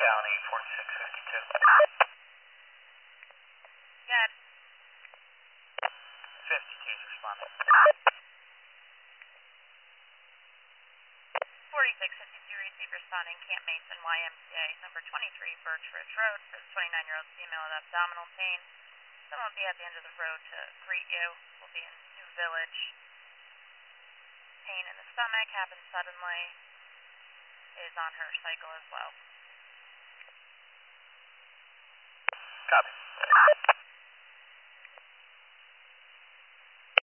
County 4652. Got 52's responding. 4652 receive responding Camp Mason YMCA number 23 Birch Ridge Road for the 29-year-old female with abdominal pain. Someone will be at the end of the road to greet you. We'll be in New Village. Pain in the stomach happens suddenly. Is on her cycle as well. Copy.